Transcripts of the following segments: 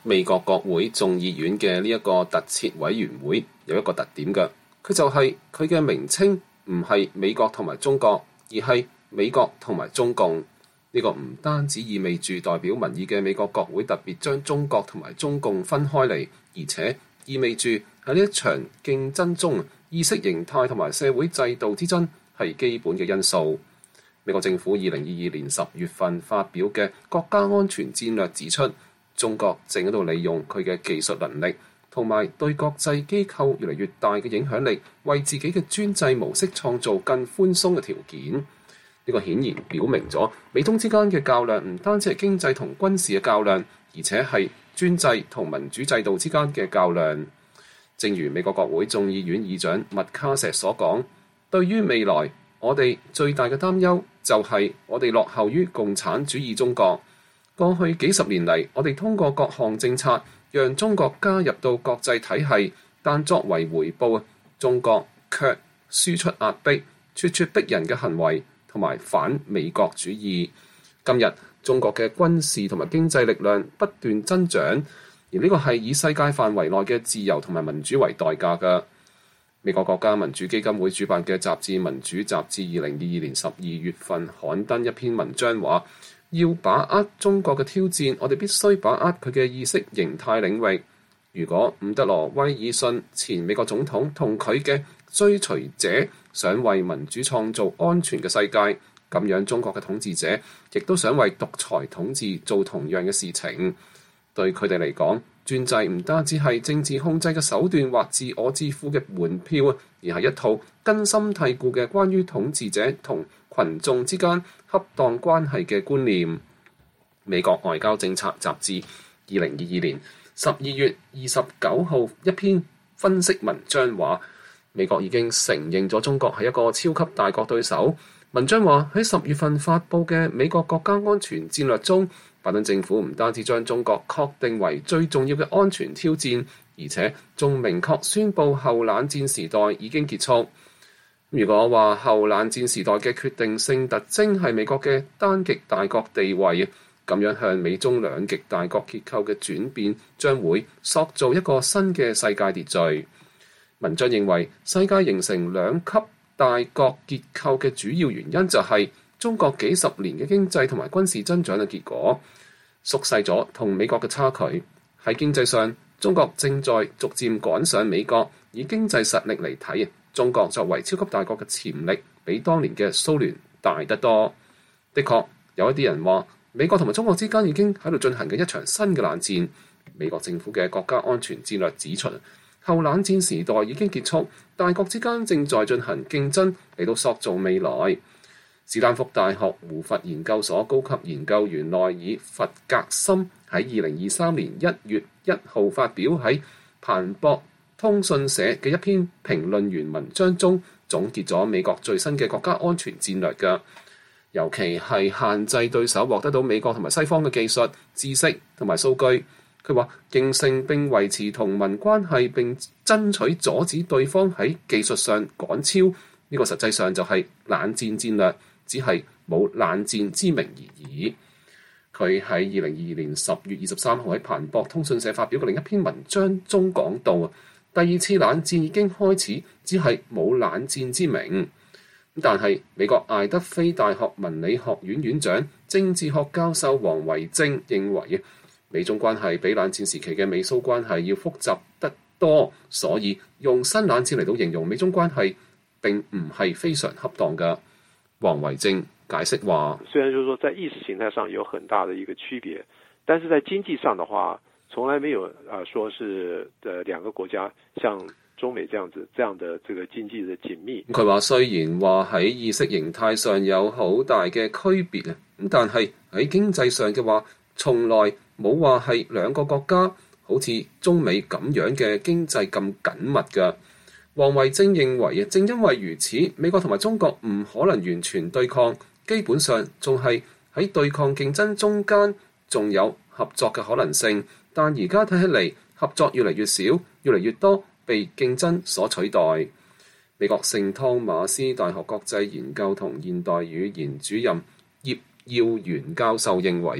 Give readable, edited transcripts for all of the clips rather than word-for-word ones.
美國國會眾議院嘅呢一個特設委員會有一個特點嘅，佢就係佢嘅名稱唔係美國同埋中國，而係美國同埋中共。呢個唔單止意味住代表民意嘅美國國會特別將中國同埋中共分開嚟，而且意味住喺呢一場競爭中，意識形態同埋社會制度之爭係基本嘅因素。美國政府2022年10月份發表嘅國家安全戰略指出，中國正喺度利用佢嘅技術能力同埋對國際機構越嚟越大嘅影響力，為自己嘅專制模式創造更寬鬆嘅條件。呢個顯然表明咗美中之間嘅較量唔單止係經濟同軍事嘅較量，而且係專制同民主制度之間嘅較量。正如美國國會眾議院議長麥卡錫所講，對於未來，我哋最大嘅擔憂就係我哋落後於共產主義中國。過去幾十年嚟，我哋通過各項政策讓中國加入到國際體系，但作為回報，中國卻輸出壓迫、咄咄逼人嘅行為同埋反美國主義。今日中國嘅軍事同埋經濟力量不斷增長，而呢個係以世界範圍內嘅自由同埋民主為代價嘅。美國國家民主基金會主辦嘅雜誌《民主雜誌》2022年12月份刊登一篇文章話，要把握中國嘅挑戰，我哋必須把握佢嘅意識形態領域。如果伍德羅·威爾遜前美國總統同佢嘅追隨者想為民主創造安全嘅世界，咁樣中國嘅統治者亦都想為獨裁統治做同樣嘅事情。對佢哋嚟講，專制唔單止係政治控制嘅手段或自我致富嘅門票，而係一套根深蒂固嘅關於統治者同群眾之間恰當關係嘅觀念。美國外交政策雜誌2022年12月29號一篇分析文章話，美國已經承認咗中國係一個超級大國對手。文章話喺10月份發布嘅美國國家安全戰略中，拜登政府唔單止將中國確定為最重要嘅安全挑戰，而且仲明確宣布後冷戰時代已經結束。如果話後冷戰時代嘅決定性特徵係美國嘅單極大國地位，咁樣向美中兩極大國結構嘅轉變將會塑造一個新嘅世界秩序。文章認為，世界形成兩級大國結構嘅主要原因就係中國幾十年嘅經濟同埋軍事增長嘅結果，縮細咗同美國嘅差距。喺經濟上，中國正在逐漸趕上美國。以經濟實力嚟睇，中國作為超級大國嘅潛力比當年嘅蘇聯大得多。的確，有一啲人話，美國同埋中國之間已經喺度進行緊一場新嘅冷戰。美國政府嘅國家安全戰略指出，後冷戰時代已經結束，大國之間正在進行競爭嚟到塑造未來。史丹福大學胡佛研究所高級研究員內爾·弗格森喺2023年1月1號發表喺彭博通訊社嘅一篇評論員文章中，總結咗美國最新嘅國家安全戰略嘅，尤其係限制對手獲得到美國同埋西方嘅技術、知識同埋數據。佢話形成並維持同盟關係，並爭取阻止對方喺技術上趕超，呢個實際上就係冷戰戰略，只係冇冷戰之名而已。佢喺2022年10月23號喺彭博通訊社發表嘅另一篇文章中講到，第二次冷戰已經開始，只係冇冷戰之名。但係美國艾德菲大學文理學院院長、政治學教授王維正認為，美中關係比冷戰時期嘅美蘇關係要複雜得多，所以用新冷戰嚟到形容美中關係並唔係非常恰當嘅。王維正解釋話， 雖然就是說在意識形態上有很大的一個區別，但是在經濟上的話，從來沒有說是兩個國家像中美這樣的這個經濟的緊密。 佢話雖然話喺意識形態上有好大嘅區別啊，咁但係喺經濟上嘅話，從來冇話係兩個國家好似中美咁樣嘅經濟咁緊密㗎。王維正認為，正因為如此，美國同埋中國唔可能完全對抗，基本上仲係喺對抗競爭中間，仲有合作嘅可能性。但而家睇起嚟，合作越嚟越少，越嚟越多被競爭所取代。美國聖湯馬斯大學國際研究同現代語言主任葉耀元教授認為，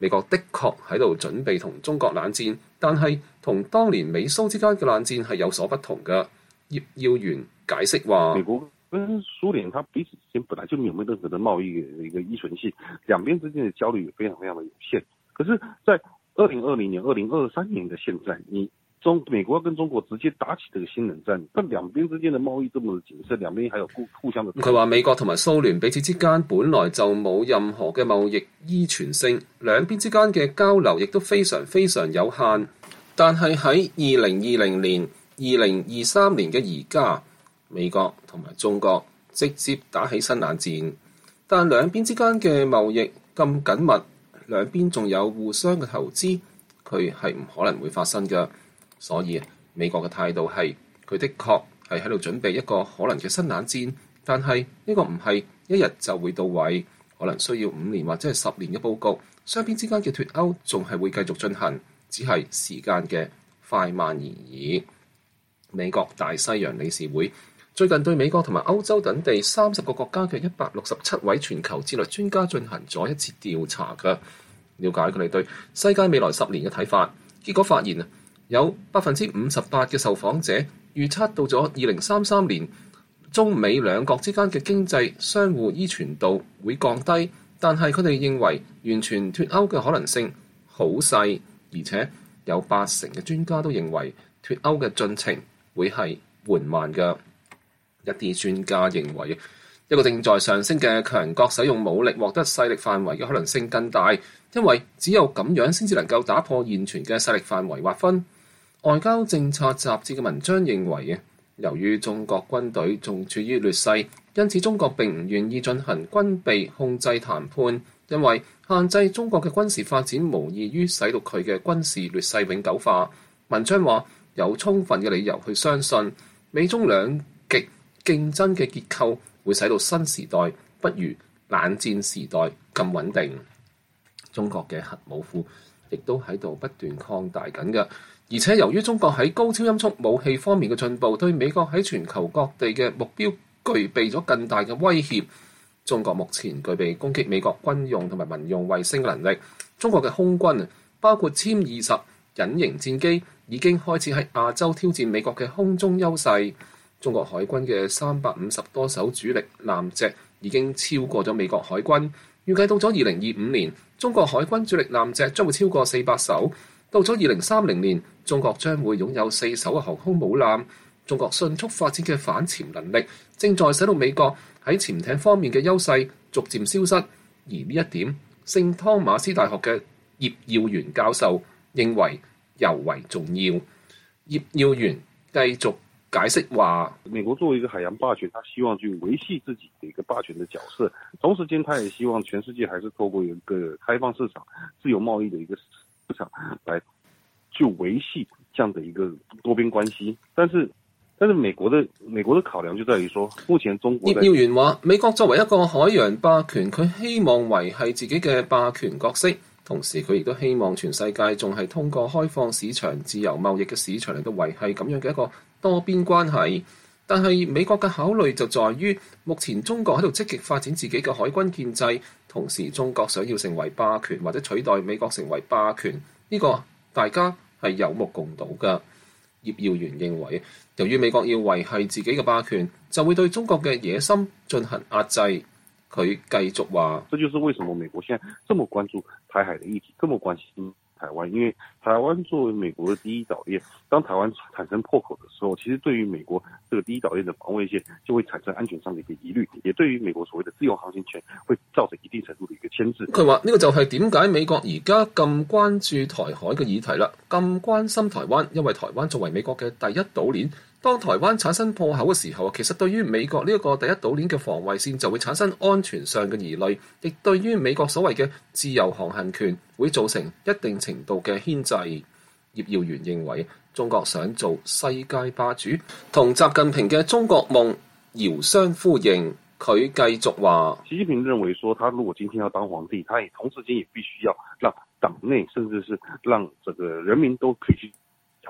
美國的確喺度準備同中國冷戰，但係同當年美蘇之間嘅冷戰係有所不同嘅。葉耀元解釋話： 美國跟蘇聯，它彼此之間本來就沒有任何的貿易嘅一個依存性，兩邊之間嘅交流也非常非常的有限。可是，在2020年、2023年的現在，美國要跟中國直接打起這個新冷戰，但兩邊之間的貿易這麼緊張，兩邊還有互相的。 佢話美國同埋蘇聯彼此之間本來就冇任何嘅貿易依存性，兩邊之間嘅交流亦都非常非常有限。但係喺2020年、2023年嘅而家，美國同埋中國直接打起新冷戰，但兩邊之間嘅貿易咁緊密，兩邊仲有互相嘅投資，佢係唔可能會發生嘅。所以美國嘅態度係，佢的確係喺度準備一個可能嘅新冷戰，但係呢個唔係一日就會到位，可能需要5年或者係10年嘅佈局。雙邊之間嘅脫歐仲係會繼續進行，只係時間嘅快慢而已。美國大西洋理事會最近對美國同埋歐洲等地30個國家嘅167位全球戰略專家進行咗一次調查嘅，了解佢哋對世界未來10年嘅睇法。結果發現啊，有58%嘅受訪者預測到咗2033年，中美兩國之間嘅經濟相互依存度會降低，但係佢哋認為完全脫歐嘅可能性好細，而且有80%嘅專家都認為脫歐嘅進程會係緩慢嘅。一啲專家認為，一個正在上升嘅強國使用武力獲得勢力範圍嘅可能性更大，因為只有咁樣先至能夠打破現存嘅勢力範圍劃分。外交政策雜誌嘅文章認為，由於中國軍隊仲處於劣勢，因此中國並唔願意進行軍備控制談判，因為限制中國嘅軍事發展無異於使到佢嘅軍事劣勢永久化。文章話有充分嘅理由去相信美中兩極競爭嘅結構會使到新時代不如冷戰時代咁穩定。中國嘅核武庫亦都喺度不斷擴大緊嘅，而且由於中國喺高超音速武器方面嘅進步，對美國喺全球各地嘅目標具備咗更大嘅威脅。中國目前具備攻擊美國軍用同埋民用衛星嘅能力。中國嘅空軍包括殲20隱形戰機已經開始喺亞洲挑戰美國嘅空中優勢。中國海軍嘅350多艘主力艦隻已經超過咗美國海軍。預計到咗2025年，中國海軍主力艦隻將會超過400艘。到咗2030年，中國將會擁有4艘嘅航空母艦。中國迅速發展嘅反潛能力，正在使到美國喺潛艇方面嘅優勢逐漸消失。而呢一點，聖湯馬斯大學嘅葉耀元教授認為尤為重要。葉耀元繼續解釋話， 美國作為一個海洋霸權，他希望去維繫自己的一個霸權的角色，同時間他也希望全世界還是透過一個開放市場、自由貿易的一個市場來去維繫這樣的一個多邊關係。但是美國的考量就在於說，目前中國葉耀元話，美國作為一個海洋霸權，佢希望維繫自己嘅霸權角色，同時佢亦都希望全世界仲係通過開放市場、自由貿易嘅市場嚟到維繫咁樣嘅一個多邊關係。但係美國嘅考慮就在於，目前中國喺度積極發展自己嘅海軍建制，同時中國想要成為霸權或者取代美國成為霸權，呢個大家係有目共睹㗎。葉耀元認為，由於美國要維繫自己嘅霸權，就會對中國嘅野心進行壓制。佢繼續話， 這就是為什麼美國現在這麼關注台海的議題，這麼關心台灣，因為台灣作為美國的第一島鏈，當台灣產生破口的時候，其實對於美國這個第一島鏈的防衛線就會產生安全上的一個疑慮，也對於美國所謂的自由航行權會造成一定程度的一個牽制。 佢話呢個就係點解美國而家咁關注台海嘅議題啦，咁關心台灣，因為台灣作為美國嘅第一島鏈，當台灣產生破口嘅時候，其實對於美國呢一個第一島鏈嘅防衛線就會產生安全上嘅疑慮，亦對於美國所謂嘅自由航行權會造成一定程度嘅牽制。葉耀元認為，中國想做世界霸主，同習近平嘅中國夢遙相呼應。佢繼續話， 習近平認為說，他如果今天要當皇帝，他也同時間也必須要讓黨內甚至是讓這個人民都可以去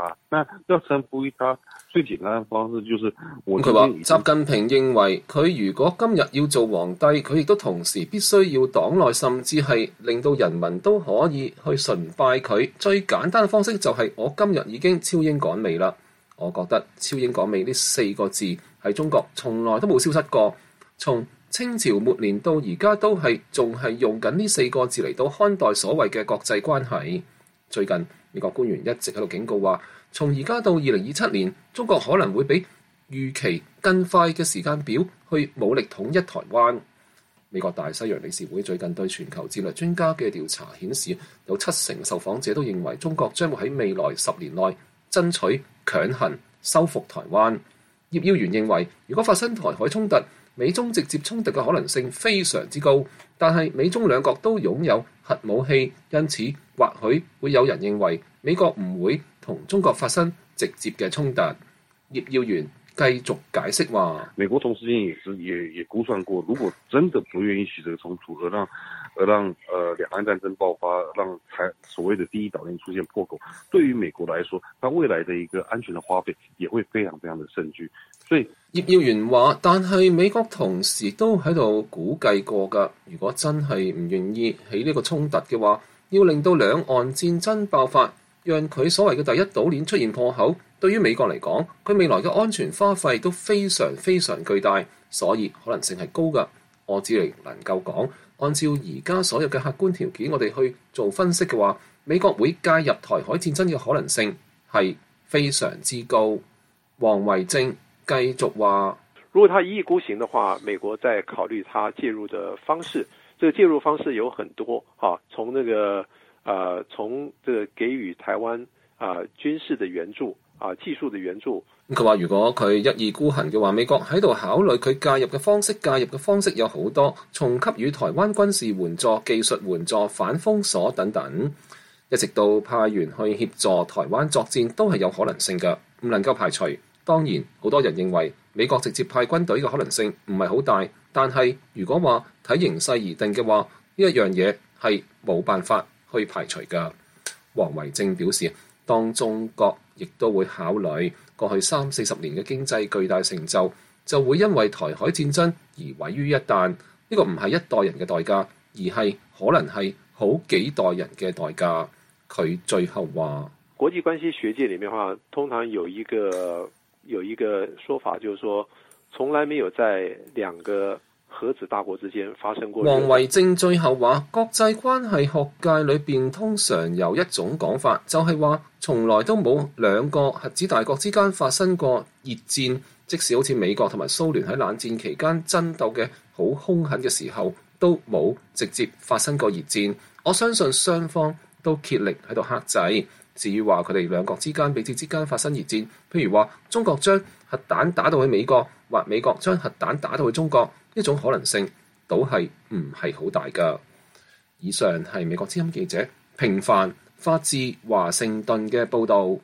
他。那要臣服於他，最簡單的方式就是我佢話習近平認為佢如果今日要做皇帝，佢亦都同時必須要黨內甚至係令到人民都可以去崇拜佢。最簡單嘅方式就係我今日已經超英趕美啦。我覺得超英趕美呢4個字喺中國從來都冇消失過，從清朝末年到而家都仲係用緊呢4個字嚟到看待所謂嘅國際關係。最近美國官員一直喺度警告話，從而家到2027年，中國可能會比預期更快嘅時間表去武力統一台灣。美國大西洋理事會最近對全球戰略專家嘅調查顯示，有70%受訪者都認為中國將會喺未來10年內爭取強行收復台灣。葉耀元認為，如果發生台海衝突，美中直接衝突嘅可能性非常之高，但係美中兩國都擁有核武器，因此或許會有人認為美國唔會同中國發生直接嘅衝突。葉耀元繼續解釋話， 美國同時間也估算過，如果真的不願意起這個衝突，而讓兩岸戰爭爆發，讓所謂的第一島鏈出現破口，對於美國來說，它未來的一個安全的花費也會非常非常的甚巨。所以葉耀元話，但係美國同時都喺度估計過㗎，如果真係唔願意起呢個衝突嘅話，要令到兩岸戰爭爆發，讓佢所謂嘅第一島鏈出現破口，對於美國嚟講，佢未來嘅安全花費都非常非常巨大，所以可能性係高㗎。我只係能夠講，按照而家所有嘅客觀條件，我哋去做分析嘅話，美國會介入台海戰爭嘅可能性係非常之高。王維正繼續話， 如果他一意孤行的話，美國在考慮他介入的方式，這個介入方式有很多從這個給予台灣軍事的援助技術的援助。 佢話如果佢一意孤行嘅話，美國喺度考慮佢介入嘅方式有好多，從給予台灣軍事援助、技術援助、反封鎖等等，一直到派員去協助台灣作戰都係有可能性嘅，唔能夠排除。當然，好多人認為美國直接派軍隊嘅可能性唔係好大，但係如果話睇形勢而定嘅話，呢一樣嘢係冇辦法去排除㗎。王維正表示，當中國亦都會考慮過去30-40年嘅經濟巨大成就，就會因為台海戰爭而毀於一旦。呢個唔係一代人嘅代價，而係可能係好幾代人嘅代價。佢最後話， 國際關係學界裡面的話，通常有一個說法，就是說從來沒有在兩個核子大國之間發生過。 王維正最後話，國際關係學界裏邊通常有一種講法，就係話從來都冇兩個核子大國之間發生過熱戰，即使好似美國同埋蘇聯喺冷戰期間爭鬥嘅好兇狠嘅時候，都冇直接發生過熱戰。我相信雙方都竭力喺度克制。至於話佢哋兩國之間彼此之間發生熱戰，譬如話中國將核彈打到去美國，或美國將核彈打到去中國，呢種可能性都係唔係好大㗎。以上係美國之音記者平凡發自華盛頓嘅報導。